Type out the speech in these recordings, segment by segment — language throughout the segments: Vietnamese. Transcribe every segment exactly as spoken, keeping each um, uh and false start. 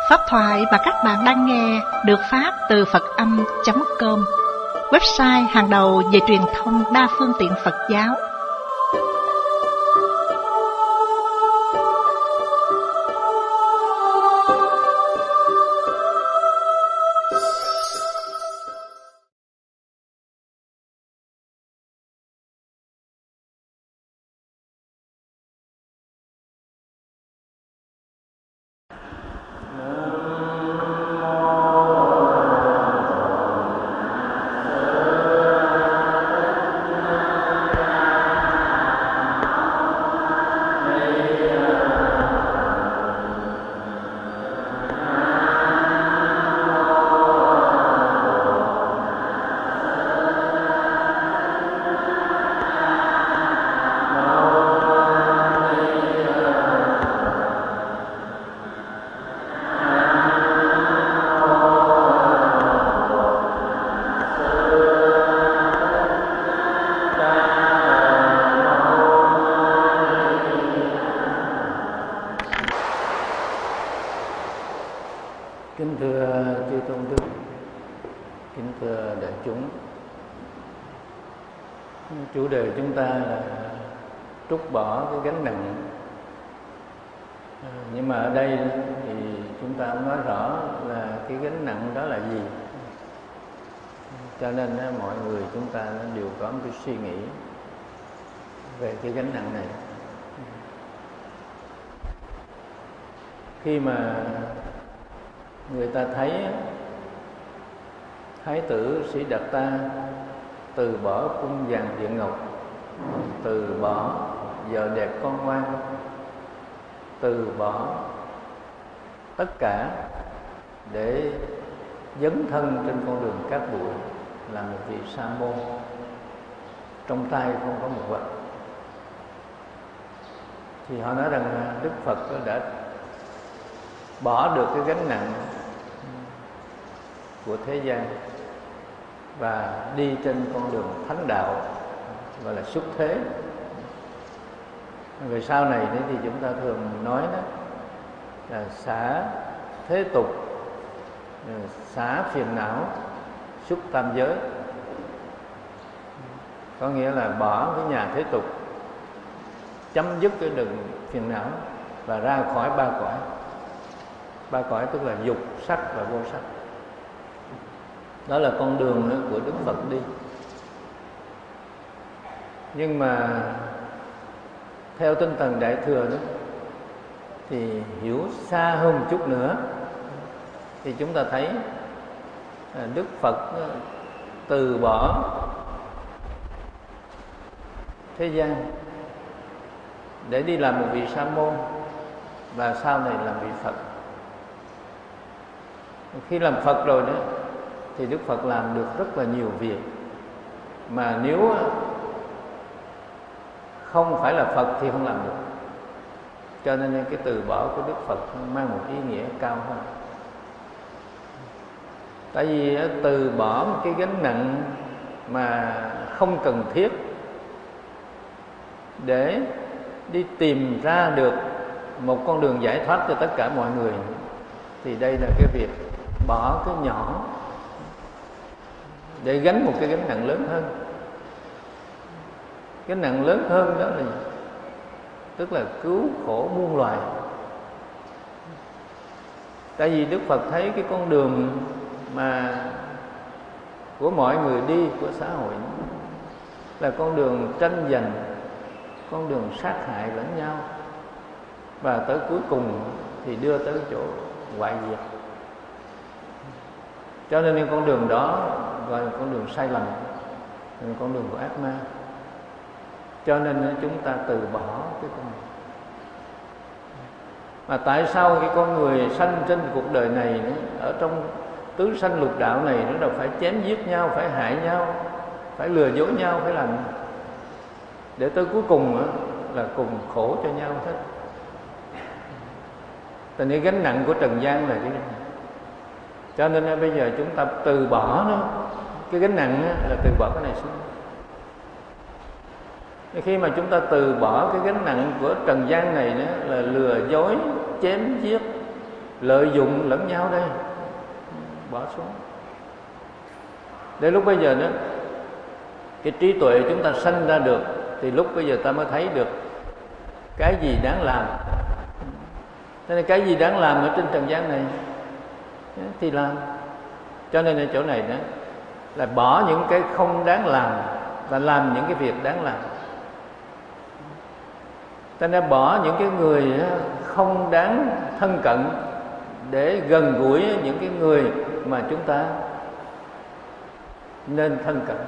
Pháp thoại mà các bạn đang nghe được phát từ Phật Âm chấm com, website hàng đầu về truyền thông đa phương tiện Phật giáo. Kính thưa chư tôn đức, kính thưa đại chúng, chủ đề chúng ta là trút bỏ cái gánh nặng. À, nhưng mà ở đây thì chúng ta cũng nói rõ là cái gánh nặng đó là gì. Cho nên mọi người chúng ta đều có một cái suy nghĩ về cái gánh nặng này. Khi mà người ta thấy Thái tử Sĩ Đạt Ta từ bỏ cung vàng điện ngọc, từ bỏ vợ đẹp con ngoan, từ bỏ tất cả để dấn thân trên con đường cát bụi, là một vị sa môn, trong tay không có một vật, thì họ nói rằng Đức Phật đã bỏ được cái gánh nặng của thế gian và đi trên con đường thánh đạo, gọi là xuất thế. Về sau này thì chúng ta thường nói đó là xả thế tục, xả phiền não, xuất tam giới. Có nghĩa là bỏ cái nhà thế tục, chấm dứt cái đường phiền não và ra khỏi ba cõi. Ba cõi tức là dục, sắc và vô sắc. Đó là con đường của Đức Phật đi. Nhưng mà theo tinh thần Đại Thừa đó, thì hiểu xa hơn một chút nữa, thì chúng ta thấy Đức Phật từ bỏ thế gian để đi làm một vị sa môn, và sau này làm vị Phật. Khi làm Phật rồi đó thì Đức Phật làm được rất là nhiều việc mà nếu không phải là Phật thì không làm được. Cho nên cái từ bỏ của Đức Phật mang một ý nghĩa cao hơn. Tại vì từ bỏ một cái gánh nặng mà không cần thiết để đi tìm ra được một con đường giải thoát cho tất cả mọi người, thì đây là cái việc bỏ cái nhỏ để gánh một cái gánh nặng lớn hơn. Gánh nặng lớn hơn đó là tức là cứu khổ muôn loài. Tại vì Đức Phật thấy cái con đường mà của mọi người đi, của xã hội, là con đường tranh giành, con đường sát hại lẫn nhau, và tới cuối cùng thì đưa tới chỗ hoại diệt. Cho nên cái con đường đó gọi là con đường sai lầm, là con đường của ác ma. Cho nên chúng ta từ bỏ cái con đường. Mà tại sao cái con người sanh trên cuộc đời này, ở trong tứ sanh lục đạo này, nó đâu phải chém giết nhau, phải hại nhau, phải lừa dối nhau, phải làm để tới cuối cùng là cùng khổ cho nhau hết. Tại nên gánh nặng của trần gian là cái này. Cho nên bây giờ chúng ta từ bỏ nó, cái gánh nặng là từ bỏ cái này xuống. Khi mà chúng ta từ bỏ cái gánh nặng của trần gian này đó, là lừa dối, chém giết, lợi dụng lẫn nhau đây, bỏ xuống. Đến lúc bây giờ đó, cái trí tuệ chúng ta sanh ra được, thì lúc bây giờ ta mới thấy được cái gì đáng làm. Cho nên cái gì đáng làm ở trên trần gian này thì làm. Cho nên ở chỗ này đó là bỏ những cái không đáng làm và làm những cái việc đáng làm. Ta nên bỏ những cái người không đáng thân cận để gần gũi những cái người mà chúng ta nên thân cận.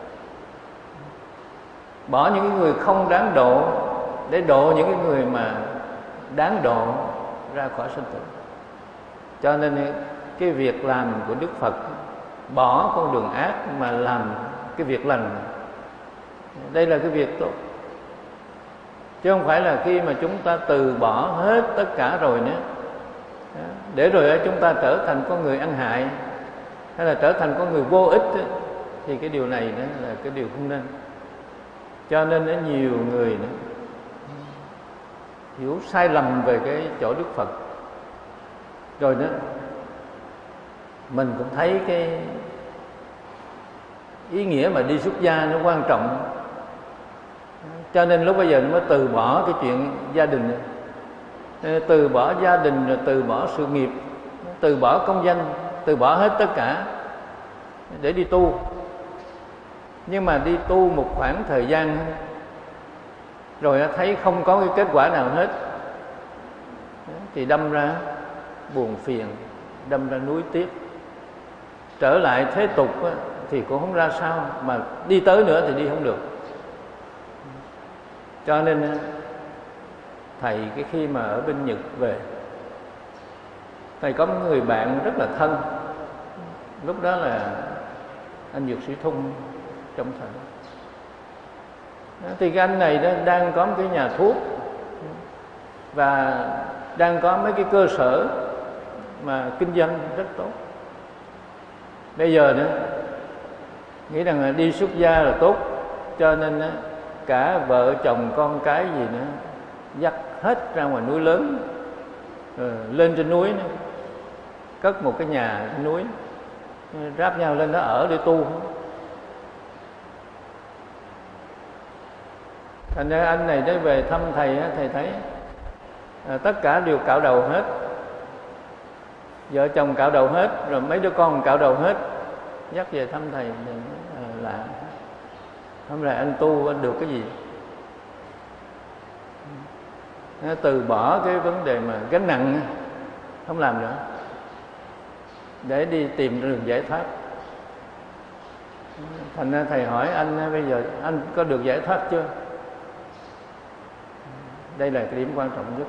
Bỏ những cái người không đáng độ để độ những cái người mà đáng độ ra khỏi sinh tử. Cho nên cái việc làm của Đức Phật, bỏ con đường ác mà làm cái việc lành, đây là cái việc tốt. Chứ không phải là khi mà chúng ta từ bỏ hết tất cả rồi nữa, để rồi chúng ta trở thành con người ăn hại, hay là trở thành con người vô ích, thì cái điều này đó là cái điều không nên. Cho nên có nhiều người nữa hiểu sai lầm về cái chỗ Đức Phật. Rồi đó mình cũng thấy cái ý nghĩa mà đi xuất gia nó quan trọng. Cho nên lúc bây giờ nó mới từ bỏ cái chuyện gia đình, từ bỏ gia đình, rồi từ bỏ sự nghiệp, từ bỏ công danh, từ bỏ hết tất cả để đi tu. Nhưng mà đi tu một khoảng thời gian rồi thấy không có cái kết quả nào hết, thì đâm ra buồn phiền, đâm ra nuối tiếc. Trở lại thế tục thì cũng không ra sao, mà đi tới nữa thì đi không được. Cho nên thầy cái khi mà ở bên Nhật về, thầy có một người bạn rất là thân. Lúc đó là anh Dược Sĩ Thung trong thầy. Thì cái anh này đó đang có một cái nhà thuốc và đang có mấy cái cơ sở mà kinh doanh rất tốt. Bây giờ nữa nghĩ rằng là đi xuất gia là tốt, cho nên đó, cả vợ chồng con cái gì nữa dắt hết ra ngoài núi lớn, rồi lên trên núi nữa, cất một cái nhà trên núi, ráp nhau lên đó ở để tu. Thành ra anh này đến về thăm thầy, thầy thấy à, tất cả đều cạo đầu hết, vợ chồng cạo đầu hết, rồi mấy đứa con cạo đầu hết, dắt về thăm thầy. À, lạ, hôm nay anh tu anh được cái gì? Từ bỏ cái vấn đề mà gánh nặng không làm nữa, để đi tìm đường giải thoát. Thành ra thầy hỏi anh bây giờ anh có được giải thoát chưa? Đây là cái điểm quan trọng nhất.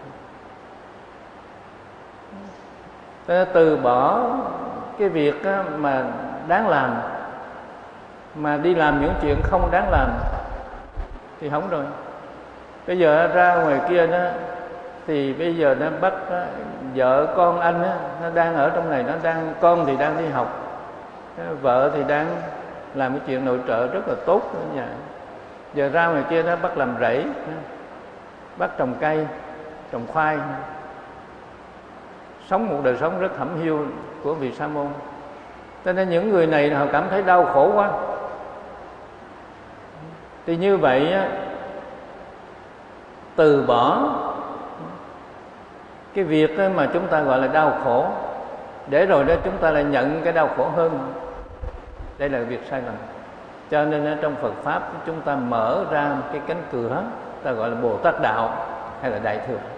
Từ bỏ cái việc mà đáng làm mà đi làm những chuyện không đáng làm thì hỏng rồi. Bây giờ ra ngoài kia đó thì bây giờ nó bắt đó, vợ con anh đó, nó đang ở trong này, nó đang con thì đang đi học, vợ thì đang làm cái chuyện nội trợ rất là tốt ở nhà. Giờ ra ngoài kia nó bắt làm rẫy, bắt trồng cây, trồng khoai, sống một đời sống rất thẩm hiu của vị sa môn. Cho nên những người này họ cảm thấy đau khổ quá. Thì như vậy từ bỏ cái việc mà chúng ta gọi là đau khổ, để rồi đó chúng ta lại nhận cái đau khổ hơn. Đây là việc sai lầm. Cho nên trong Phật Pháp chúng ta mở ra cái cánh cửa, ta gọi là Bồ Tát Đạo hay là Đại Thừa.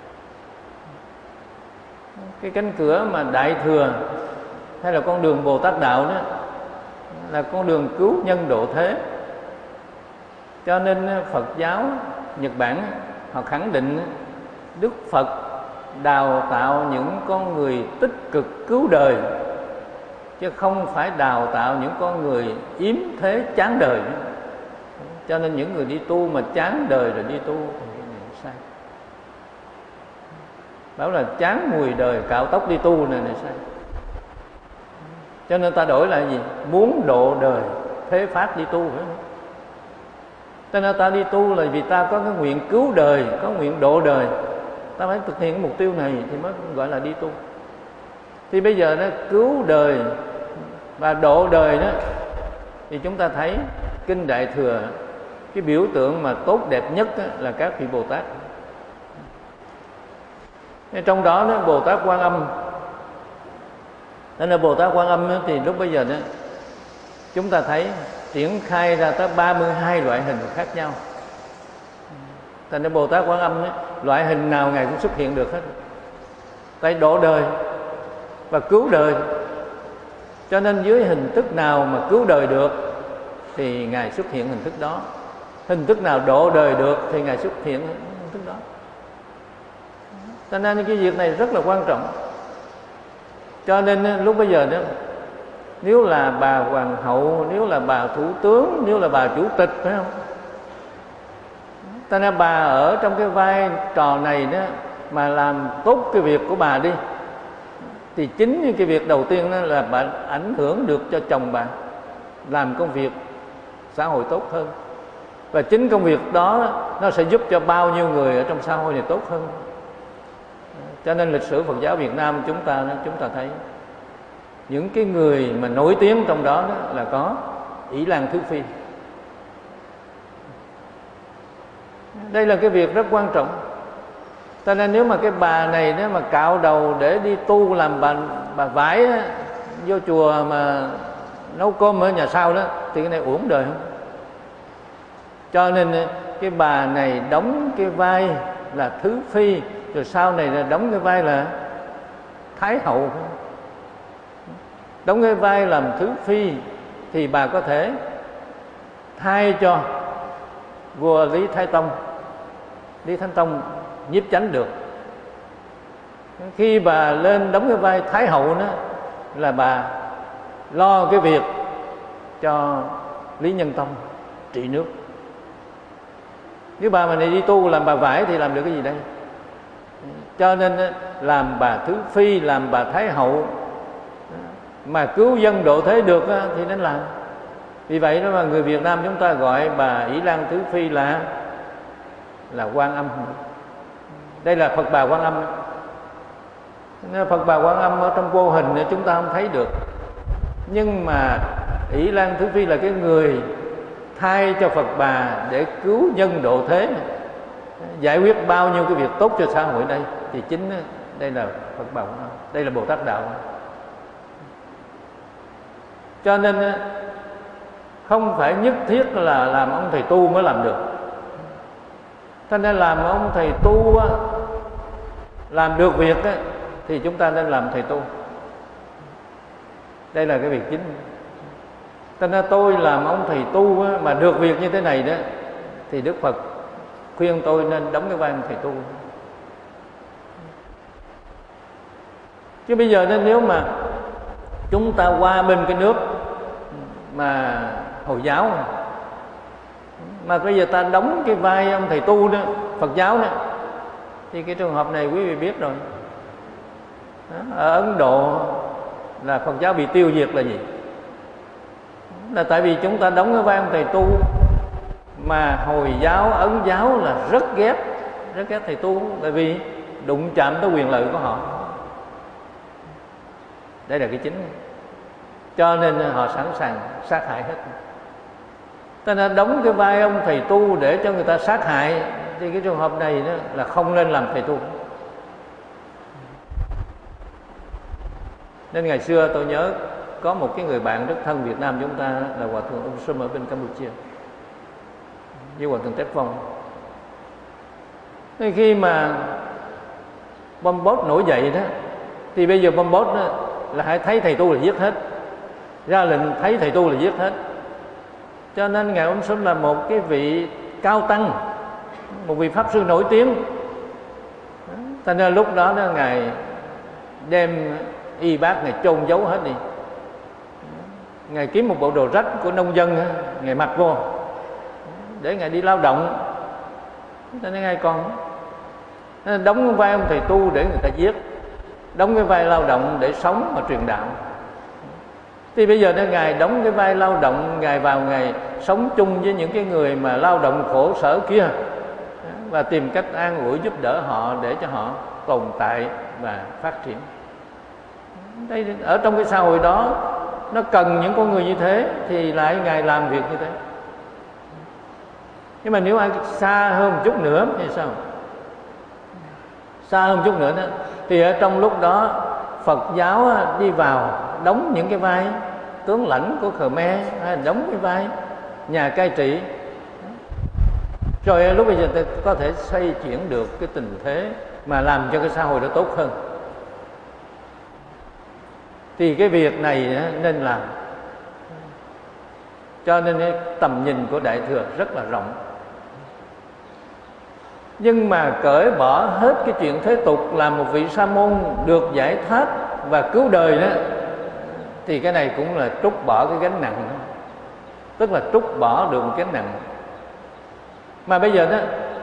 Cái cánh cửa mà Đại Thừa hay là con đường Bồ Tát Đạo đó là con đường cứu nhân độ thế. Cho nên Phật giáo Nhật Bản họ khẳng định Đức Phật đào tạo những con người tích cực cứu đời, chứ không phải đào tạo những con người yếm thế chán đời. Cho nên những người đi tu mà chán đời rồi đi tu thì sai. Bảo là chán mùi đời cạo tóc đi tu này này sai. Cho nên ta đổi lại gì? Muốn độ đời thế phát đi tu, phải không? Cho nên ta đi tu là vì ta có cái nguyện cứu đời, có nguyện độ đời. ta phải thực hiện cái mục tiêu này thì mới gọi là đi tu. Thì bây giờ nó cứu đời và độ đời đó, thì chúng ta thấy kinh Đại Thừa, cái biểu tượng mà tốt đẹp nhất là các vị Bồ Tát. Trong đó, đó Bồ Tát Quan Âm, nên là Bồ Tát Quan Âm đó, thì lúc bây giờ đó chúng ta thấy triển khai ra tới ba mươi hai loại hình khác nhau. Thành ra Bồ Tát Quan Âm đó, loại hình nào Ngài cũng xuất hiện được hết, tại độ đời và cứu đời. Cho nên dưới hình thức nào mà cứu đời được thì Ngài xuất hiện hình thức đó, hình thức nào độ đời được thì Ngài xuất hiện hình thức đó. Cho nên cái việc này rất là quan trọng. Cho nên lúc bây giờ đó, nếu là bà hoàng hậu, nếu là bà thủ tướng, nếu là bà chủ tịch, phải không? Cho nên bà ở trong cái vai trò này đó mà làm tốt cái việc của bà đi, thì chính cái việc đầu tiên đó là bà ảnh hưởng được cho chồng bà làm công việc xã hội tốt hơn. Và chính công việc đó nó sẽ giúp cho bao nhiêu người ở trong xã hội này tốt hơn. Cho nên lịch sử Phật giáo Việt Nam chúng ta chúng ta thấy những cái người mà nổi tiếng trong đó, đó là có Ỷ Lan Thứ Phi. Đây là cái việc rất quan trọng. Cho nên nếu mà cái bà này nếu mà cạo đầu để đi tu làm bà bà vải á, vô chùa mà nấu cơm ở nhà sau đó, thì cái này uổng đời không? Cho nên cái bà này đóng cái vai là Thứ Phi, rồi sau này là đóng cái vai là Thái Hậu. Đóng cái vai làm Thứ Phi thì bà có thể thay cho vua Lý Thái Tông, Lý Thánh Tông nhiếp chánh được. Khi bà lên đóng cái vai Thái Hậu đó là bà lo cái việc cho Lý Nhân Tông trị nước. Nếu bà mà này đi tu làm bà vải thì làm được cái gì đây? Cho nên làm bà Thứ Phi, làm bà Thái Hậu mà cứu dân độ thế được thì nên làm. Vì vậy đó mà người Việt Nam chúng ta gọi bà Ỷ Lan Thứ Phi là là Quan Âm. Đây là Phật bà Quan Âm. Phật bà Quan Âm ở trong vô hình chúng ta không thấy được, nhưng mà Ỷ Lan Thứ Phi là cái người thay cho Phật bà để cứu nhân độ thế, giải quyết bao nhiêu cái việc tốt cho xã hội đây. Thì chính đây là Phật bà Quan Âm, đây là Bồ Tát Đạo. Cho nên không phải nhất thiết là làm ông thầy tu mới làm được. Cho nên làm ông thầy tu á, làm được việc á, thì chúng ta nên làm thầy tu. Đây là cái việc chính. Cho nên tôi làm ông thầy tu á, mà được việc như thế này đó, thì Đức Phật khuyên tôi nên đóng cái vai ông thầy tu. Chứ bây giờ nên nếu mà chúng ta qua bên cái nước mà Hồi giáo này, mà bây giờ ta đóng cái vai ông thầy tu đó, Phật giáo đó, thì cái trường hợp này quý vị biết rồi. Đó, ở Ấn Độ là Phật giáo bị tiêu diệt là gì? Là tại vì chúng ta đóng cái vai ông thầy tu, mà Hồi giáo, Ấn giáo là rất ghét, rất ghét thầy tu, tại vì đụng chạm tới quyền lợi của họ. Đây là cái chính. Cho nên họ sẵn sàng sát hại hết. Cho nên đóng cái vai ông thầy tu để cho người ta sát hại, thì cái trường hợp này đó là không nên làm thầy tu. Nên ngày xưa tôi nhớ có một cái người bạn rất thân Việt Nam chúng ta là Hòa thượng Ung Sum ở bên Campuchia với Hòa thượng Tép Phong. Nên khi mà Pol Pot nổi dậy đó, thì bây giờ Pol Pot đó là hãy thấy thầy tu là giết hết, ra lệnh thấy thầy tu là giết hết. Cho nên ngài Ung Sum là một cái vị cao tăng, một vị pháp sư nổi tiếng. Thành ra lúc đó, đó ngài đem y bác ngài chôn giấu hết đi. Ngài kiếm một bộ đồ rách của nông dân, ngài mặc vô để ngài đi lao động. Cho nên ngài còn đóng cái vai ông thầy tu để người ta giết, đóng cái vai lao động để sống và truyền đạo. Thì bây giờ đó ngài đóng cái vai lao động, ngài vào ngài sống chung với những cái người mà lao động khổ sở kia, và tìm cách an ủi giúp đỡ họ để cho họ tồn tại và phát triển. Đây, ở trong cái xã hội đó nó cần những con người như thế thì lại Ngài làm việc như thế. Nhưng mà nếu ai xa hơn một chút nữa thì sao? Xa hơn một chút nữa đó, thì ở trong lúc đó Phật giáo đi vào đóng những cái vai tướng lãnh của Khmer, hay là đóng cái vai nhà cai trị, rồi lúc bây giờ ta có thể xoay chuyển được cái tình thế mà làm cho cái xã hội đó tốt hơn. Thì cái việc này nên làm. Cho nên tầm nhìn của Đại Thừa rất là rộng. Nhưng mà cởi bỏ hết cái chuyện thế tục, làm một vị sa môn được giải thoát và cứu đời đó, thì cái này cũng là trút bỏ cái gánh nặng đó. Tức là trút bỏ được một gánh nặng. Mà bây giờ đó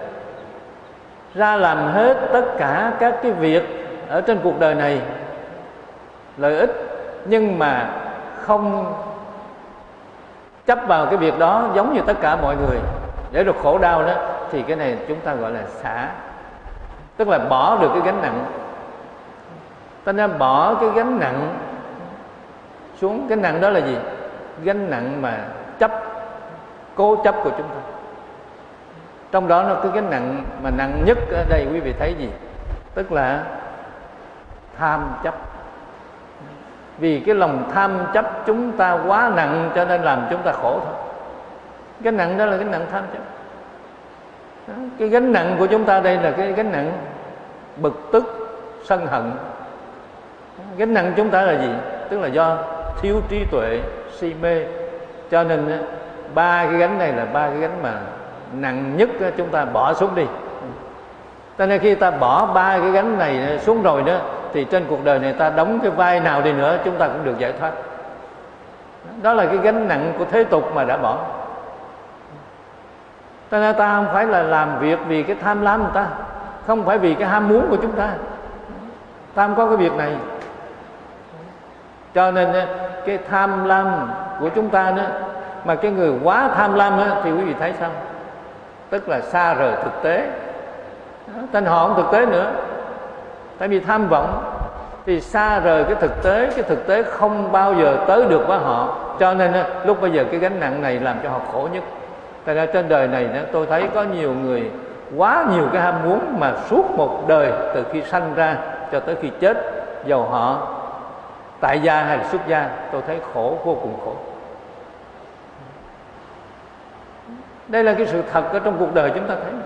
ra làm hết tất cả các cái việc ở trên cuộc đời này lợi ích, nhưng mà không chấp vào cái việc đó giống như tất cả mọi người để được khổ đau đó, thì cái này chúng ta gọi là xả. Tức là bỏ được cái gánh nặng. Ta nên bỏ cái gánh nặng xuống. Gánh nặng đó là gì? Gánh nặng mà chấp, cố chấp của chúng ta. Trong đó nó cái gánh nặng mà nặng nhất ở đây quý vị thấy gì? Tức là tham chấp. Vì cái lòng tham chấp chúng ta quá nặng cho nên làm chúng ta khổ thôi. Cái nặng đó là cái nặng tham chấp. Cái gánh nặng của chúng ta đây là cái gánh nặng bực tức, sân hận. Gánh nặng chúng ta là gì? Tức là do thiếu trí tuệ, si mê. Cho nên ba cái gánh này là ba cái gánh mà nặng nhất, chúng ta bỏ xuống đi. Cho nên khi ta bỏ ba cái gánh này xuống rồi đó, thì trên cuộc đời này ta đóng cái vai nào đi nữa chúng ta cũng được giải thoát. Đó là cái gánh nặng của thế tục mà đã bỏ. Cho nên ta không phải là làm việc vì cái tham lam của ta, không phải vì cái ham muốn của chúng ta. Ta không có cái việc này. Cho nên cái tham lam của chúng ta đó, mà cái người quá tham lam đó, thì quý vị thấy sao? Tức là xa rời thực tế. Tên họ không thực tế nữa. Tại vì tham vọng thì xa rời cái thực tế. Cái thực tế không bao giờ tới được với họ. Cho nên lúc bây giờ cái gánh nặng này làm cho họ khổ nhất. Tại ra trên đời này tôi thấy có nhiều người quá nhiều cái ham muốn, mà suốt một đời từ khi sanh ra cho tới khi chết, dầu họ tại gia hay là xuất gia, tôi thấy khổ, vô cùng khổ. Đây là cái sự thật ở trong cuộc đời chúng ta thấy.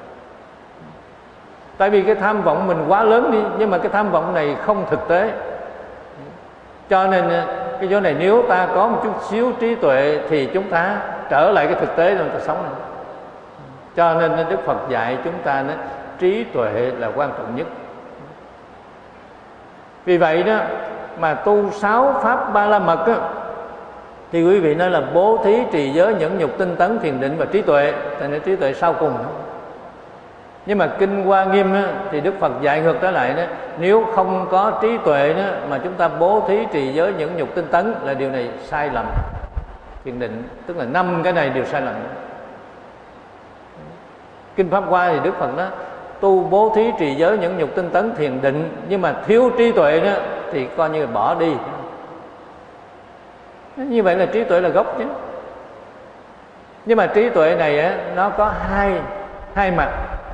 Tại vì cái tham vọng mình quá lớn đi, nhưng mà cái tham vọng này không thực tế. Cho nên cái chỗ này nếu ta có một chút xíu trí tuệ thì chúng ta trở lại cái thực tế rồi ta sống này. Cho nên Đức Phật dạy chúng ta đó, trí tuệ là quan trọng nhất. Vì vậy đó mà tu sáu pháp ba la mật đó, thì quý vị nói là bố thí, trì giới, nhẫn nhục, tinh tấn, thiền định và trí tuệ. Tại nên trí tuệ sau cùng đó. Nhưng mà Kinh Hoa Nghiêm đó, thì Đức Phật dạy ngược trở lại đó, nếu không có trí tuệ đó, mà chúng ta bố thí, trì giới, nhẫn nhục, tinh tấn là điều này sai lầm. Thiền định tức là năm cái này đều sai lầm. Kinh Pháp Hoa thì Đức Phật đó tu bố thí, trì giới, nhẫn nhục, tinh tấn, thiền định, nhưng mà thiếu trí tuệ đó thì coi như là bỏ đi. Như vậy là trí tuệ là gốc chứ. Nhưng mà trí tuệ này á, nó có hai hai mặt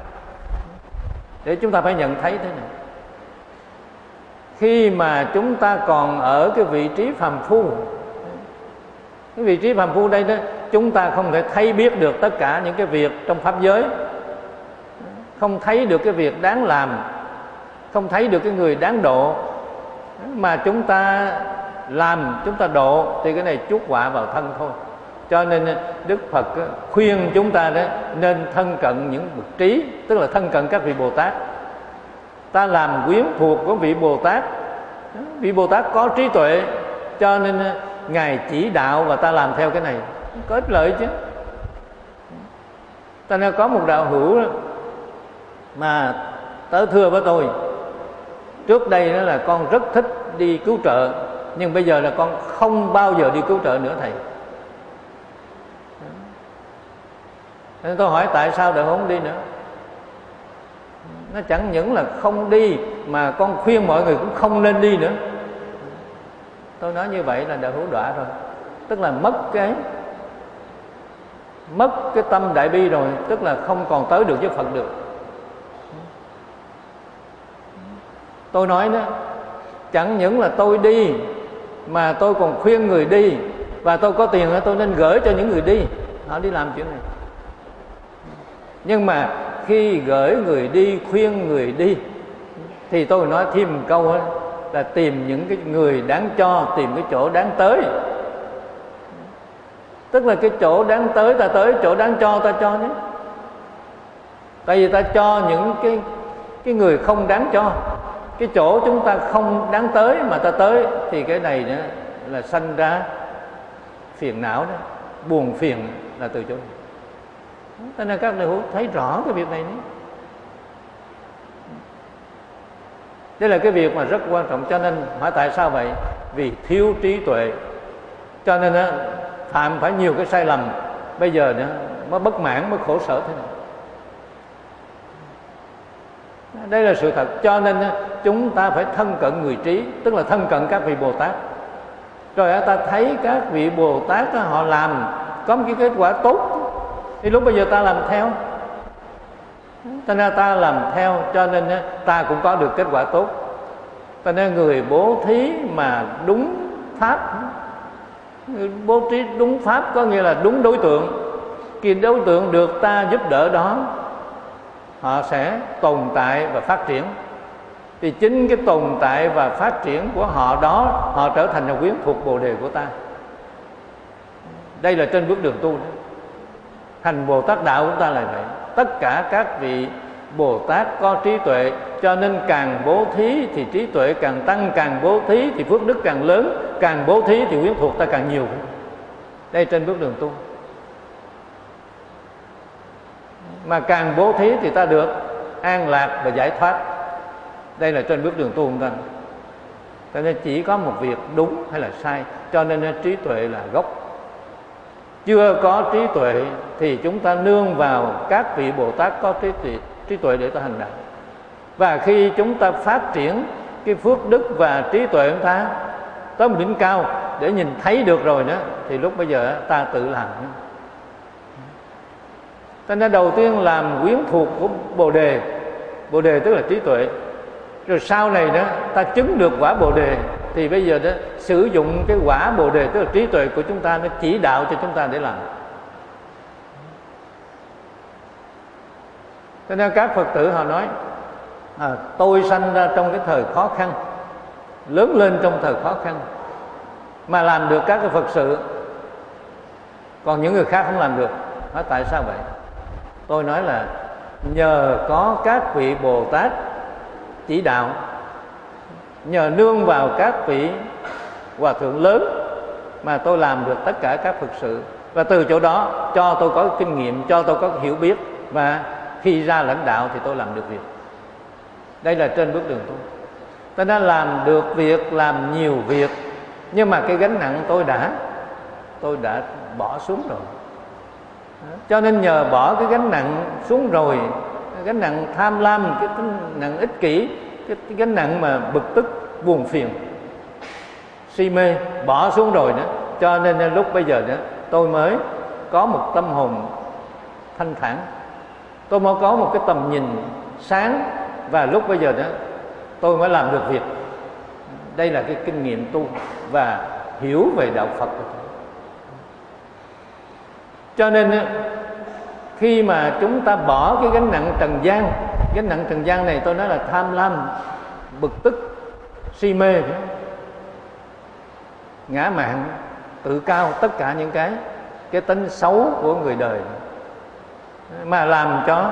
để chúng ta phải nhận thấy thế này. Khi mà chúng ta còn ở cái vị trí phàm phu, cái vị trí phàm phu đây đó, chúng ta không thể thấy biết được tất cả những cái việc trong pháp giới, không thấy được cái việc đáng làm, không thấy được cái người đáng độ, mà chúng ta làm, chúng ta độ thì cái này chuốc họa vào thân thôi. Cho nên Đức Phật khuyên chúng ta đó nên thân cận những bậc trí, tức là thân cận các vị Bồ Tát. Ta làm quyến thuộc của vị Bồ Tát. Vị Bồ Tát có trí tuệ, cho nên Ngài chỉ đạo và ta làm theo cái này, có ích lợi chứ. Ta nên có một đạo hữu đó, mà tới thưa với tôi, trước đây đó là con rất thích đi cứu trợ, nhưng bây giờ là con không bao giờ đi cứu trợ nữa thầy. Nên tôi hỏi tại sao đạo hữu không đi nữa? Nó chẳng những là không đi mà con khuyên mọi người cũng không nên đi nữa. Tôi nói như vậy là đã hữu đọa rồi, tức là mất cái mất cái tâm đại bi rồi, tức là không còn tới được với Phật được. Tôi nói đó, chẳng những là tôi đi mà tôi còn khuyên người đi, và tôi có tiền tôi nên gửi cho những người đi, họ đi làm chuyện này. Nhưng mà khi gửi người đi, khuyên người đi, thì tôi nói thêm một câu ấy, là tìm những cái người đáng cho, tìm cái chỗ đáng tới. Tức là cái chỗ đáng tới ta tới, chỗ đáng cho ta cho nhé. Tại vì ta cho những cái cái người không đáng cho, cái chỗ chúng ta không đáng tới mà ta tới, thì cái này đó là sanh ra phiền não đó, buồn phiền là từ chỗ này. Cho nên các đại hữu thấy rõ cái việc này nhé. Đây là cái việc mà rất quan trọng. Cho nên hỏi tại sao vậy? Vì thiếu trí tuệ. Cho nên đó, phạm phải nhiều cái sai lầm, bây giờ đó, mới bất mãn, mới khổ sở thế này. Đây là sự thật. Cho nên đó, chúng ta phải thân cận người trí, tức là thân cận các vị Bồ Tát. Rồi ta thấy các vị Bồ Tát đó, họ làm có một cái kết quả tốt, thì lúc bây giờ ta làm theo. Cho nên ta làm theo, cho nên ta cũng có được kết quả tốt. Cho nên người bố thí mà đúng pháp, người bố thí đúng pháp có nghĩa là đúng đối tượng. Khi đối tượng được ta giúp đỡ đó, họ sẽ tồn tại và phát triển. Thì chính cái tồn tại và phát triển của họ đó, họ trở thành là quyến thuộc Bồ Đề của ta. Đây là trên bước đường tu đó. Hành Bồ Tát đạo của ta là vậy. Tất cả các vị Bồ Tát có trí tuệ, cho nên càng bố thí thì trí tuệ càng tăng, càng bố thí thì phước đức càng lớn, càng bố thí thì quyến thuộc ta càng nhiều. Đây trên bước đường tu. Mà càng bố thí thì ta được an lạc và giải thoát. Đây là trên bước đường tu của ta. Cho nên chỉ có một việc đúng hay là sai, cho nên trí tuệ là gốc. Chưa có trí tuệ thì chúng ta nương vào các vị Bồ Tát có trí tuệ, trí tuệ để ta hành đạo. Và khi chúng ta phát triển cái phước đức và trí tuệ của ta tới một đỉnh cao để nhìn thấy được rồi đó, thì lúc bây giờ ta tự làm. Cho nên đầu tiên làm quyến thuộc của Bồ Đề. Bồ Đề tức là trí tuệ. Rồi sau này đó ta chứng được quả Bồ Đề, thì bây giờ đó sử dụng cái quả Bồ Đề tức là trí tuệ của chúng ta, nó chỉ đạo cho chúng ta để làm. Cho nên các Phật tử họ nói à, tôi sanh ra trong cái thời khó khăn, lớn lên trong thời khó khăn, mà làm được các cái Phật sự, còn những người khác không làm được. Hỏi tại sao vậy? Tôi nói là nhờ có các vị Bồ Tát chỉ đạo, nhờ nương vào các vị hòa thượng lớn mà tôi làm được tất cả các Phật sự. Và từ chỗ đó cho tôi có kinh nghiệm, cho tôi có hiểu biết, và khi ra lãnh đạo thì tôi làm được việc. Đây là trên bước đường tu. Tôi đã làm được việc, làm nhiều việc, nhưng mà cái gánh nặng tôi đã tôi đã bỏ xuống rồi. Cho nên nhờ bỏ cái gánh nặng xuống rồi, cái gánh nặng tham lam, cái gánh nặng ích kỷ, cái, cái gánh nặng mà bực tức, buồn phiền, si mê bỏ xuống rồi đó. Cho nên lúc bây giờ đó tôi mới có một tâm hồn thanh thản, tôi mới có một cái tầm nhìn sáng, và lúc bây giờ đó tôi mới làm được việc. Đây là cái kinh nghiệm tu và hiểu về đạo Phật. Cho nên khi mà chúng ta bỏ cái gánh nặng trần gian, gánh nặng trần gian này tôi nói là tham lam, bực tức, si mê, ngã mạn, tự cao, tất cả những cái cái tính xấu của người đời mà làm cho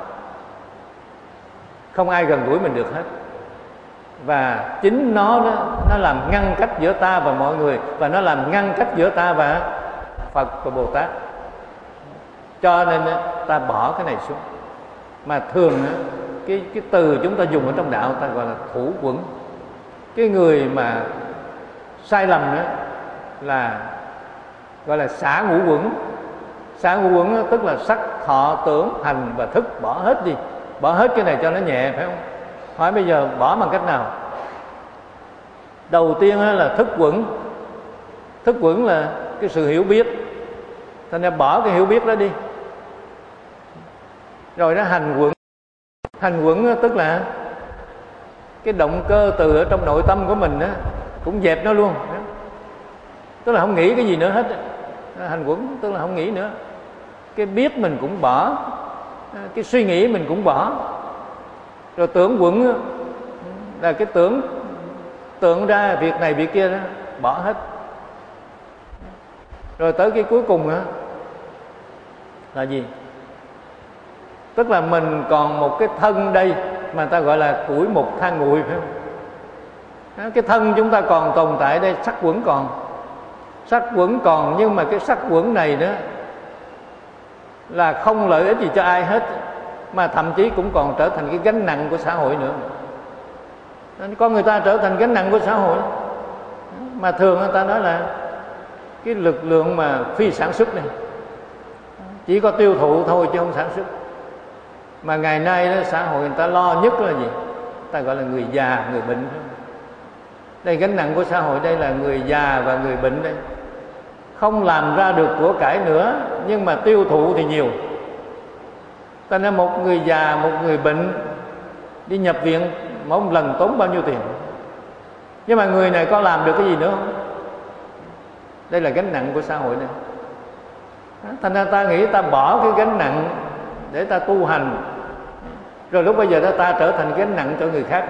không ai gần gũi mình được hết. Và chính nó đó, nó làm ngăn cách giữa ta và mọi người, và nó làm ngăn cách giữa ta và Phật và Bồ Tát. Cho nên ta bỏ cái này xuống. Mà thường cái, cái từ chúng ta dùng ở trong đạo ta gọi là thủ quẩn. Cái người mà sai lầm đó là gọi là xả ngũ quẩn. Xả ngũ quẩn tức là sắc, thọ, tưởng, hành và thức, bỏ hết đi. bỏ hết cái này cho nó nhẹ, phải không? Hỏi bây giờ bỏ bằng cách nào? Đầu tiên là thức quẩn. Thức quẩn là cái sự hiểu biết, thành ra bỏ cái hiểu biết đó đi. Rồi nó hành quẩn. Hành quẩn tức là cái động cơ từ ở trong nội tâm của mình á, cũng dẹp nó luôn, tức là không nghĩ cái gì nữa hết. Hành quẩn tức là không nghĩ nữa. Cái biết mình cũng bỏ, cái suy nghĩ mình cũng bỏ. Rồi tưởng quẩn là cái tưởng tưởng ra việc này việc kia đó, bỏ hết. Rồi tới cái cuối cùng á là gì? Tức là mình còn một cái thân đây mà ta gọi là củi một than nguội, phải không? Cái thân chúng ta còn tồn tại đây, sắc quẩn còn. Sắc quẩn còn, nhưng mà cái sắc quẩn này nữa là không lợi ích gì cho ai hết, mà thậm chí cũng còn trở thành cái gánh nặng của xã hội nữa. Con người ta trở thành gánh nặng của xã hội. Mà thường người ta nói là cái lực lượng mà phi sản xuất này, chỉ có tiêu thụ thôi chứ không sản xuất. Mà ngày nay đó, xã hội người ta lo nhất là gì? Ta gọi là người già, người bệnh. Đây gánh nặng của xã hội đây là người già và người bệnh đây. Không làm ra được của cải nữa, nhưng mà tiêu thụ thì nhiều. Ta nói một người già, một người bệnh đi nhập viện mỗi lần tốn bao nhiêu tiền, nhưng mà người này có làm được cái gì nữa không? Đây là gánh nặng của xã hội này. Thành ra ta nghĩ ta bỏ cái gánh nặng để ta tu hành, rồi lúc bây giờ đó ta trở thành gánh nặng cho người khác.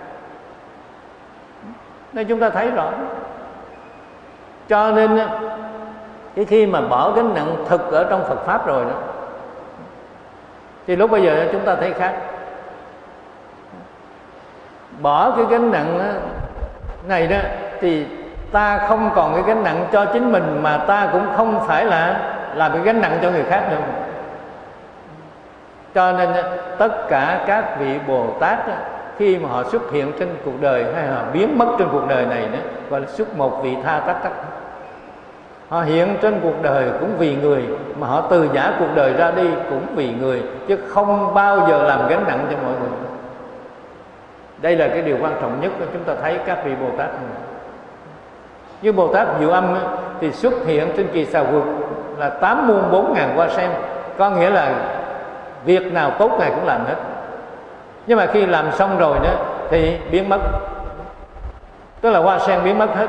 Nên chúng ta thấy rõ. Cho nên cái khi mà bỏ gánh nặng thực ở trong Phật Pháp rồi đó, thì lúc bây giờ chúng ta thấy khác. Bỏ cái gánh nặng này đó thì ta không còn cái gánh nặng cho chính mình, mà ta cũng không phải là làm cái gánh nặng cho người khác nữa. Cho nên tất cả các vị Bồ Tát khi mà họ xuất hiện trên cuộc đời hay họ biến mất trên cuộc đời này nữa, gọi là xuất một vị tha tắc tắc. Họ hiện trên cuộc đời cũng vì người, mà họ từ giã cuộc đời ra đi cũng vì người, chứ không bao giờ làm gánh nặng cho mọi người. Đây là cái điều quan trọng nhất của chúng ta thấy các vị Bồ Tát. Như Bồ Tát Diệu Âm thì xuất hiện trên kỳ xà vực là tám muôn bốn ngàn hoa sen, có nghĩa là việc nào tốt Ngài cũng làm hết. Nhưng mà khi làm xong rồi đó thì biến mất, tức là hoa sen biến mất hết.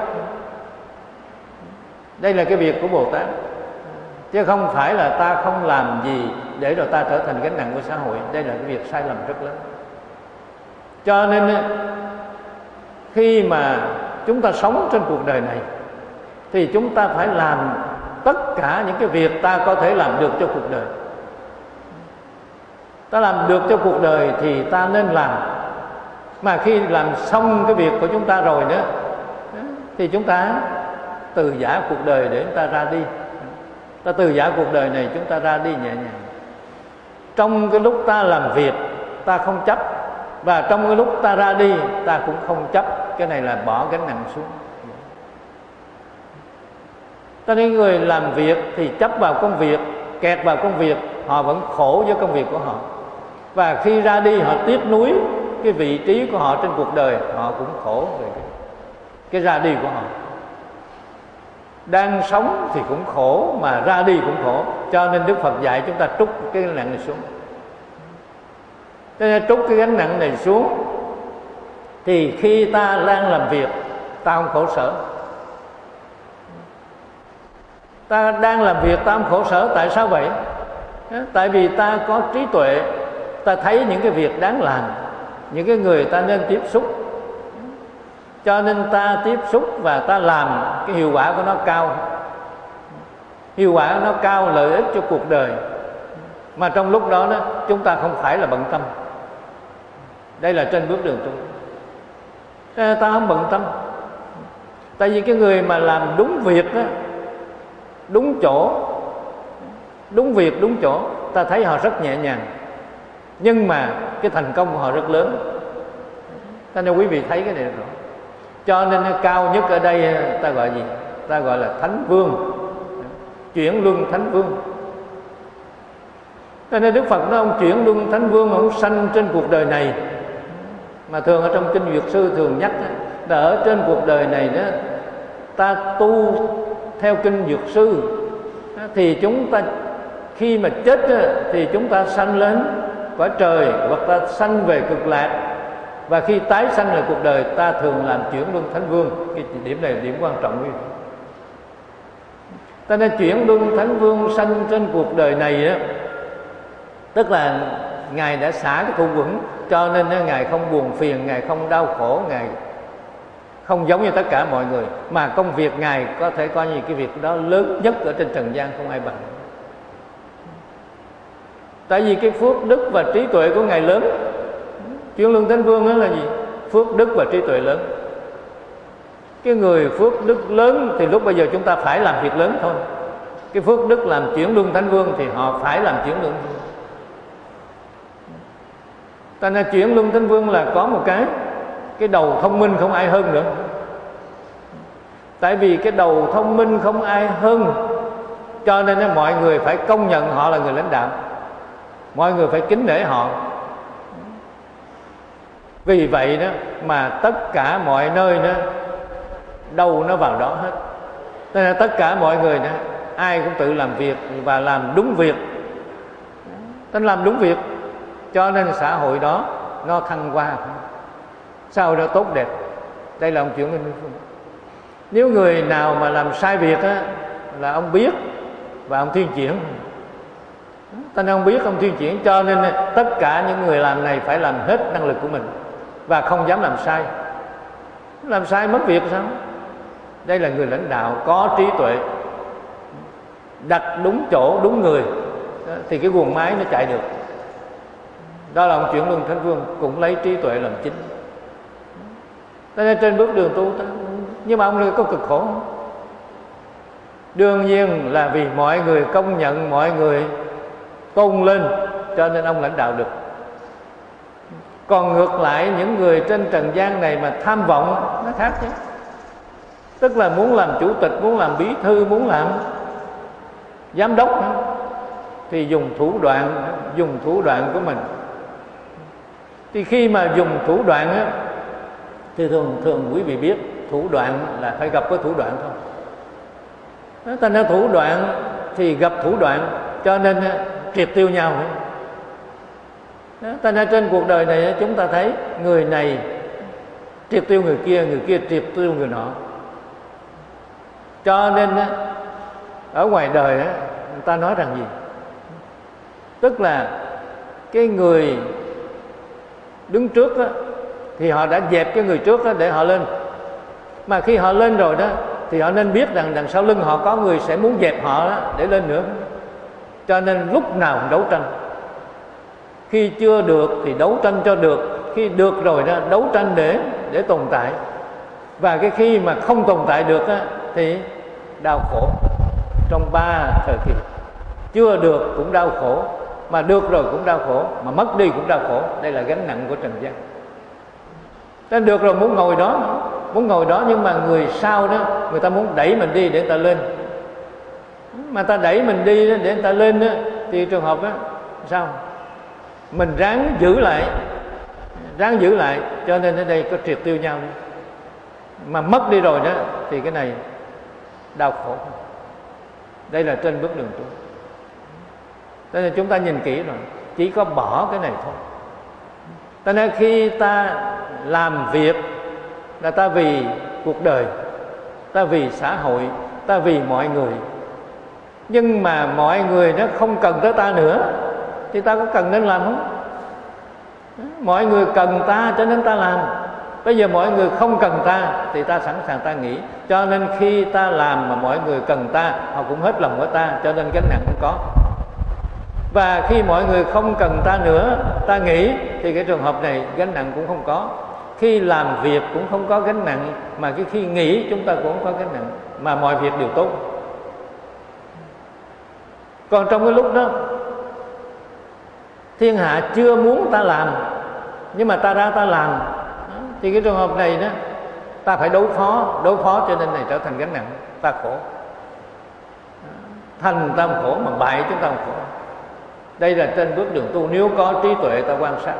Đây là cái việc của Bồ Tát, chứ không phải là ta không làm gì để rồi ta trở thành gánh nặng của xã hội. Đây là cái việc sai lầm rất lớn. Cho nên khi mà chúng ta sống trên cuộc đời này thì chúng ta phải làm tất cả những cái việc ta có thể làm được cho cuộc đời. Ta làm được cho cuộc đời thì ta nên làm. Mà khi làm xong cái việc của chúng ta rồi nữa thì chúng ta từ giã cuộc đời để chúng ta ra đi. Ta từ giã cuộc đời này chúng ta ra đi nhẹ nhàng. Trong cái lúc ta làm việc ta không chấp, và trong cái lúc ta ra đi ta cũng không chấp. Cái này là bỏ gánh nặng xuống. Ta nên người làm việc thì chấp vào công việc, kẹt vào công việc, họ vẫn khổ với công việc của họ. Và khi ra đi họ tiếc nuối cái vị trí của họ trên cuộc đời, họ cũng khổ về cái, cái ra đi của họ. Đang sống thì cũng khổ, mà ra đi cũng khổ. Cho nên Đức Phật dạy chúng ta trút cái gánh nặng này xuống. Cho nên trút cái gánh nặng này xuống thì khi ta đang làm việc ta không khổ sở. Ta đang làm việc ta không khổ sở. Tại sao vậy? Tại vì ta có trí tuệ, ta thấy những cái việc đáng làm, những cái người ta nên tiếp xúc, cho nên ta tiếp xúc và ta làm. Cái hiệu quả của nó cao, hiệu quả nó cao, lợi ích cho cuộc đời. Mà trong lúc đó, đó chúng ta không phải là bận tâm. Đây là trên bước đường tu. Ta không bận tâm. Tại vì cái người mà làm đúng việc đó, đúng chỗ, đúng việc đúng chỗ, ta thấy họ rất nhẹ nhàng, nhưng mà cái thành công của họ rất lớn. Cho nên quý vị thấy cái này rồi. Cho nên cao nhất ở đây ta gọi gì? Ta gọi là Thánh Vương, chuyển luân Thánh Vương. Cho nên Đức Phật nói ông chuyển luân thánh vương, ông sanh trên cuộc đời này. Mà thường ở trong kinh Dược Sư thường nhắc là ở trên cuộc đời này đó, ta tu theo kinh Dược Sư thì chúng ta khi mà chết thì chúng ta sanh lên cõi trời hoặc ta sanh về cực lạc, và khi tái sanh lại cuộc đời ta thường làm chuyển luân thánh vương. Cái điểm này là điểm quan trọng quý vị. Ta nên chuyển luân thánh vương sanh trên cuộc đời này đó, tức là Ngài đã xả cái thủ quẩn, cho nên Ngài không buồn phiền, Ngài không đau khổ, Ngài không giống như tất cả mọi người, mà công việc Ngài có thể coi như cái việc đó lớn nhất ở trên trần gian, không ai bằng. Tại vì cái phước đức và trí tuệ của Ngài lớn. Chuyển luân thánh vương đó là gì? Phước đức và trí tuệ lớn. Cái người phước đức lớn thì lúc bây giờ chúng ta phải làm việc lớn thôi. Cái phước đức làm chuyển luân thánh vương thì họ phải làm chuyển luân thánh vương. Ta nên chuyển luân thánh vương là có một cái cái đầu thông minh không ai hơn nữa. Tại vì cái đầu thông minh không ai hơn, cho nên mọi người phải công nhận họ là người lãnh đạo, mọi người phải kính nể họ. Vì vậy đó mà tất cả mọi nơi đó đâu nó vào đó hết. Nên là tất cả mọi người đó ai cũng tự làm việc và làm đúng việc. Nên làm đúng việc, cho nên xã hội đó nó thăng hoa, sau đó tốt đẹp. Đây là ông chuyển luân thánh vương. Nếu người nào mà làm sai việc á, là ông biết và ông tuyên chuyển. Ta nên ông biết, ông tuyên chuyển, cho nên tất cả những người làm này phải làm hết năng lực của mình và không dám làm sai. Làm sai mất việc sao? Đây là người lãnh đạo có trí tuệ, đặt đúng chỗ đúng người thì cái guồng máy nó chạy được. Đó là ông chuyển luân thánh vương, cũng lấy trí tuệ làm chính. Cho nên trên bước đường tu, nhưng mà ông có cực khổ không? Đương nhiên là vì mọi người công nhận, mọi người tôn lên, cho nên ông lãnh đạo được. Còn ngược lại những người trên trần gian này mà tham vọng, nó khác chứ. Tức là muốn làm chủ tịch, muốn làm bí thư, muốn làm giám đốc, thì dùng thủ đoạn, dùng thủ đoạn của mình. Thì khi mà dùng thủ đoạn á, thì thường thường quý vị biết thủ đoạn là phải gặp với thủ đoạn thôi. Ta nói thủ đoạn thì gặp thủ đoạn, cho nên triệt tiêu nhau. Ta nói trên cuộc đời này chúng ta thấy người này triệt tiêu người kia, người kia triệt tiêu người nọ. Cho nên ở ngoài đời người ta nói rằng gì? Tức là cái người đứng trước đó, thì họ đã dẹp cái người trước đó để họ lên. Mà khi họ lên rồi đó thì họ nên biết rằng đằng sau lưng họ có người sẽ muốn dẹp họ đó để lên nữa. Cho nên lúc nào cũng đấu tranh. Khi chưa được thì đấu tranh cho được, khi được rồi đó đấu tranh để để tồn tại. Và cái khi mà không tồn tại được đó, thì đau khổ. Trong ba thời kỳ, chưa được cũng đau khổ, mà được rồi cũng đau khổ, mà mất đi cũng đau khổ. Đây là gánh nặng của trần gian. Nên được rồi muốn ngồi đó, muốn ngồi đó, nhưng mà người sau đó người ta muốn đẩy mình đi để người ta lên. Mà ta đẩy mình đi để người ta lên đó, thì trường hợp đó sao? Mình ráng giữ lại, ráng giữ lại, cho nên ở đây có triệt tiêu nhau. Mà mất đi rồi đó thì cái này đau khổ. Đây là trên bước đường tu. Cho nên chúng ta nhìn kỹ rồi, chỉ có bỏ cái này thôi. Cho nên khi ta làm việc là ta vì cuộc đời, ta vì xã hội, ta vì mọi người. Nhưng mà mọi người nó không cần tới ta nữa thì ta có cần nên làm không? Mọi người cần ta cho nên ta làm. Bây giờ mọi người không cần ta thì ta sẵn sàng ta nghỉ. Cho nên khi ta làm mà mọi người cần ta, họ cũng hết lòng với ta, cho nên gánh nặng cũng có. Và khi mọi người không cần ta nữa, ta nghỉ, thì cái trường hợp này gánh nặng cũng không có. Khi làm việc cũng không có gánh nặng, mà cái khi nghỉ chúng ta cũng không có gánh nặng, mà mọi việc đều tốt. Còn trong cái lúc đó thiên hạ chưa muốn ta làm, nhưng mà ta ra ta làm, thì cái trường hợp này đó ta phải đối phó, đối phó cho nên này trở thành gánh nặng, ta khổ. Thành ta khổ mà bại chúng ta khổ. Đây là trên bước đường tu, nếu có trí tuệ ta quan sát.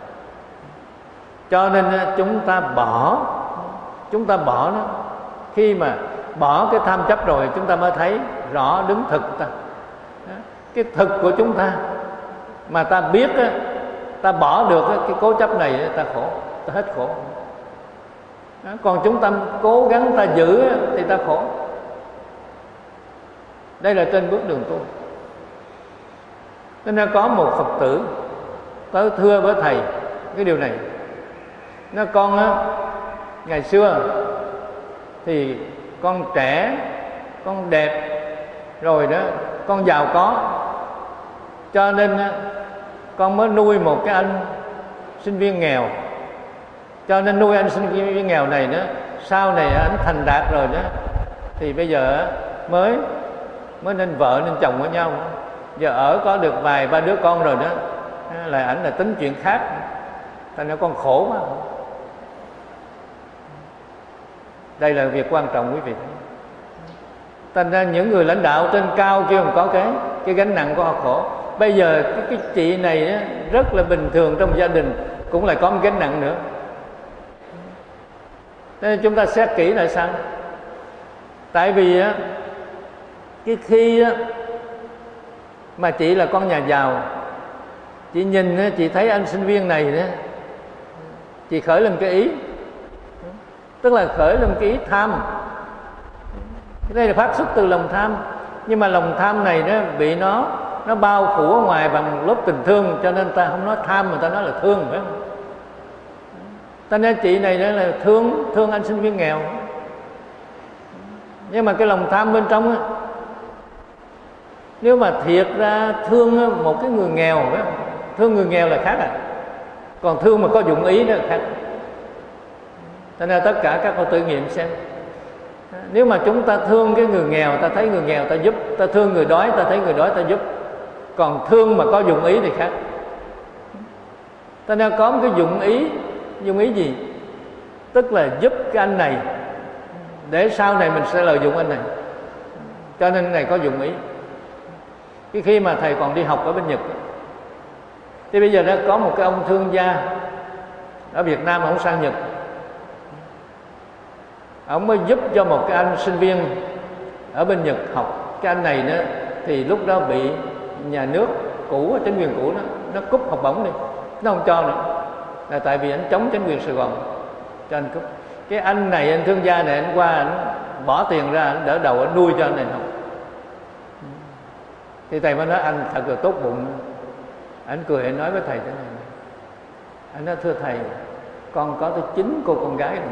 Cho nên chúng ta bỏ, chúng ta bỏ nó. Khi mà bỏ cái tham chấp rồi, chúng ta mới thấy rõ đứng thực ta. Cái thực của chúng ta mà ta biết, ta bỏ được cái cố chấp này, ta khổ, ta hết khổ. Còn chúng ta cố gắng ta giữ thì ta khổ. Đây là trên bước đường tu. Nên có một Phật tử tới thưa với thầy cái điều này. Nó con á, ngày xưa thì con trẻ, con đẹp, rồi đó con giàu có, cho nên con mới nuôi một cái anh sinh viên nghèo. Cho nên nuôi anh sinh viên nghèo này đó, sau này anh thành đạt rồi đó, thì bây giờ mới mới nên vợ nên chồng với nhau. Giờ ở có được vài ba đứa con rồi đó, là ảnh là tính chuyện khác. Thành ra con khổ quá. Đây là việc quan trọng quý vị. Thành ra những người lãnh đạo trên cao kia không có cái cái gánh nặng của họ khổ. Bây giờ cái, cái chị này á, rất là bình thường trong gia đình cũng lại có một gánh nặng nữa. Nên chúng ta xét kỹ lại sao? Tại vì á, cái khi á, mà chị là con nhà giàu, chị nhìn á, chị thấy anh sinh viên này đó, chị khởi lên cái ý, tức là khởi lên cái ý tham. Cái đây là phát xuất từ lòng tham. Nhưng mà lòng tham này nó bị nó nó bao phủ ở ngoài bằng lớp tình thương, cho nên ta không nói tham mà ta nói là thương, phải không? Ta nói chị này đó là thương thương anh sinh viên nghèo. Nhưng mà cái lòng tham bên trong á, nếu mà thiệt ra thương một cái người nghèo, phải không? Thương người nghèo là khác à. Còn thương mà có dụng ý đó là khác. Cho nên tất cả các con tự nghiệm xem. Nếu mà chúng ta thương cái người nghèo, ta thấy người nghèo ta giúp. Ta thương người đói, ta thấy người đói ta giúp. Còn thương mà có dụng ý thì khác. Ta nên có một cái dụng ý. Dụng ý gì? Tức là giúp cái anh này, để sau này mình sẽ lợi dụng anh này. Cho nên cái này có dụng ý. Cái khi mà thầy còn đi học ở bên Nhật, thì bây giờ đã có một cái ông thương gia ở Việt Nam, ông sang Nhật, ông mới giúp cho một cái anh sinh viên ở bên Nhật học. Cái anh này nữa thì lúc đó bị nhà nước cũ, chính quyền cũ nó nó cúp học bổng đi, nó không cho nữa, là tại vì anh chống chính quyền Sài Gòn, cho anh cúp. Cái anh này, anh thương gia này, anh qua anh bỏ tiền ra, anh đỡ đầu, anh nuôi cho anh này học. Thì thầy mới nói anh thật là tốt bụng. Anh cười, anh nói với thầy thế này: anh nói thưa thầy, con có tới chín cô con gái rồi,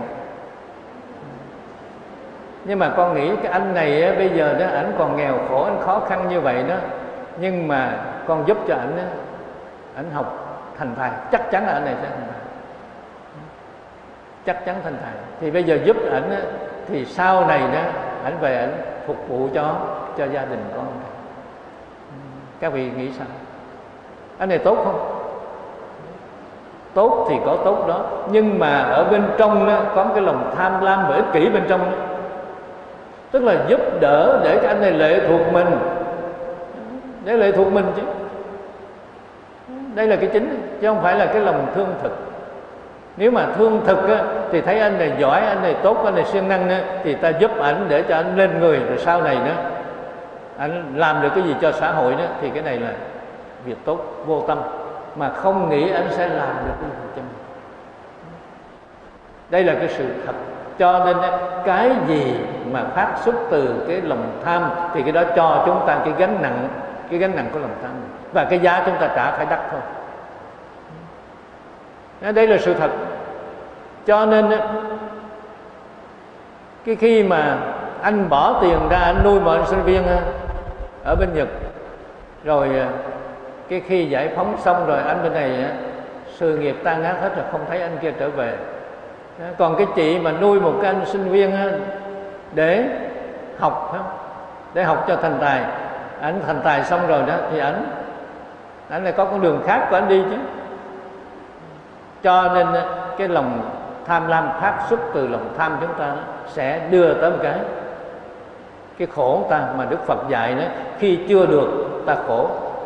nhưng mà con nghĩ cái anh này á, bây giờ đó ảnh còn nghèo khổ, anh khó khăn như vậy đó, nhưng mà con giúp cho ảnh, ảnh học thành thầy, chắc chắn là anh này sẽ thành thầy, chắc chắn thành thầy. Thì bây giờ giúp ảnh á, thì sau này đó ảnh về ảnh phục vụ cho cho gia đình con. Các vị nghĩ sao? Anh này tốt không? Tốt thì có tốt đó, nhưng mà ở bên trong đó, có cái lòng tham lam và ích kỷ bên trong đó. Tức là giúp đỡ để cái anh này lệ thuộc mình, để lệ thuộc mình chứ. Đây là cái chính, chứ không phải là cái lòng thương thực. Nếu mà thương thực á, thì thấy anh này giỏi, anh này tốt, anh này siêng năng á, thì ta giúp ảnh để cho anh lên người, rồi sau này nữa anh làm được cái gì cho xã hội đó, thì cái này là việc tốt, vô tâm, mà không nghĩ anh sẽ làm được cái gì cho mình. Đây là cái sự thật. Cho nên cái gì mà phát xuất từ cái lòng tham thì cái đó cho chúng ta cái gánh nặng, cái gánh nặng của lòng tham, và cái giá chúng ta trả phải đắt thôi. Đây là sự thật. Cho nên cái khi mà anh bỏ tiền ra anh nuôi một anh sinh viên ở bên Nhật, rồi cái khi giải phóng xong rồi anh bên này sự nghiệp tan nát hết rồi, không thấy anh kia trở về. Còn cái chị mà nuôi một cái anh sinh viên để học, để học cho thành tài, anh thành tài xong rồi đó thì anh anh lại có con đường khác của anh đi chứ. Cho nên cái lòng tham lam phát xuất từ lòng tham chúng ta sẽ đưa tới một cái cái khổ ta, mà Đức Phật dạy đó, khi chưa được ta khổ,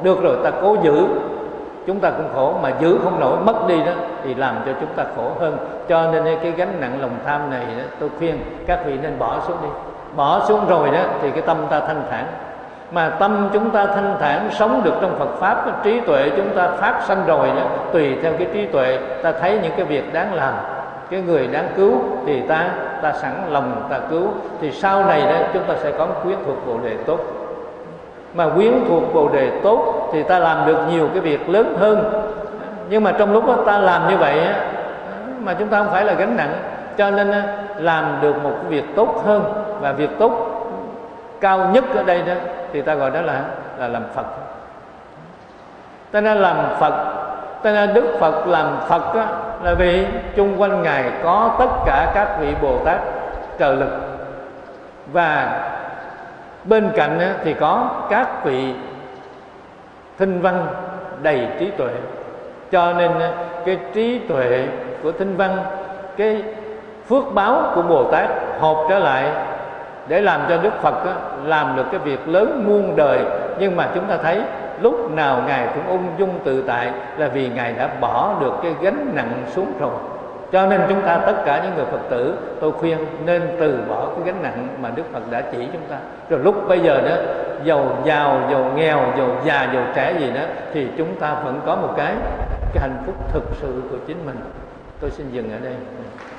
được rồi ta cố giữ, chúng ta cũng khổ, mà giữ không nổi mất đi đó thì làm cho chúng ta khổ hơn. Cho nên cái gánh nặng lòng tham này đó, tôi khuyên các vị nên bỏ xuống đi. Bỏ xuống rồi đó thì cái tâm ta thanh thản. Mà tâm chúng ta thanh thản, sống được trong Phật Pháp, cái trí tuệ chúng ta phát sanh rồi đó, tùy theo cái trí tuệ ta thấy những cái việc đáng làm, cái người đáng cứu thì ta ta sẵn lòng ta cứu. Thì sau này đó chúng ta sẽ có quyến thuộc Bồ Đề tốt. Mà quyến thuộc Bồ Đề tốt thì ta làm được nhiều cái việc lớn hơn. Nhưng mà trong lúc đó ta làm như vậy á, mà chúng ta không phải là gánh nặng, cho nên làm được một cái việc tốt hơn. Và việc tốt cao nhất ở đây đó thì ta gọi đó là là làm Phật. Ta nên làm Phật, ta nên Đức Phật làm Phật đó, là vì chung quanh Ngài có tất cả các vị Bồ Tát trợ lực, và bên cạnh đó thì có các vị Thinh Văn đầy trí tuệ. Cho nên cái trí tuệ của Thinh Văn, cái phước báo của Bồ Tát hợp trở lại để làm cho Đức Phật đó, làm được cái việc lớn muôn đời. Nhưng mà chúng ta thấy lúc nào Ngài cũng ung dung tự tại, là vì Ngài đã bỏ được cái gánh nặng xuống rồi. Cho nên chúng ta, tất cả những người Phật tử, tôi khuyên nên từ bỏ cái gánh nặng mà Đức Phật đã chỉ chúng ta. Rồi lúc bây giờ đó, giàu giàu, giàu nghèo, giàu già, giàu trẻ gì đó, thì chúng ta vẫn có một cái cái hạnh phúc thực sự của chính mình. Tôi xin dừng ở đây.